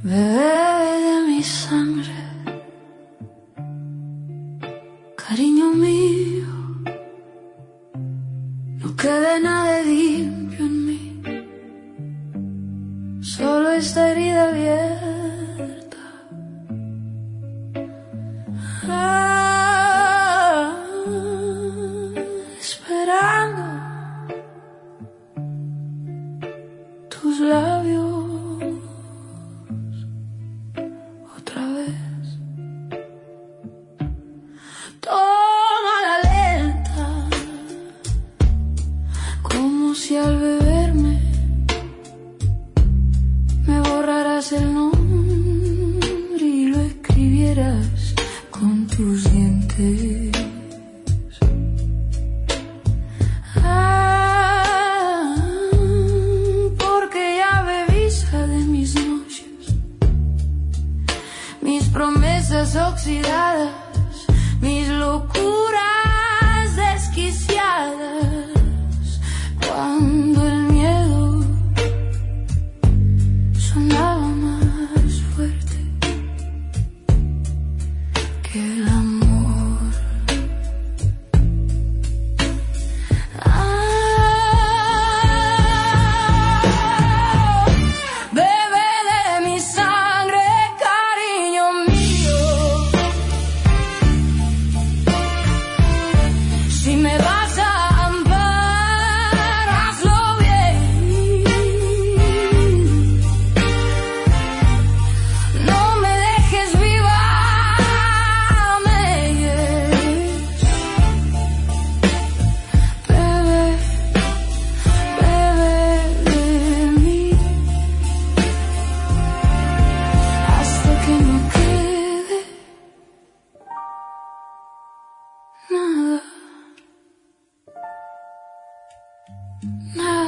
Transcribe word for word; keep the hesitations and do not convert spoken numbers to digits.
Bebe de mi sangre, cariño mío, no quede nada limpio en mí, solo esta herida abierta. Ah, esperando tus labios. Si al beberme me borraras el nombre y lo escribieras con tus dientes. Ah, porque ya bebiste de mis noches, mis promesas oxidadas, mis locuras desquiciadas. Cuando el miedo sonaba más fuerte que el amor. Ah, bebe de mi sangre, cariño mío. Si me vas a nada.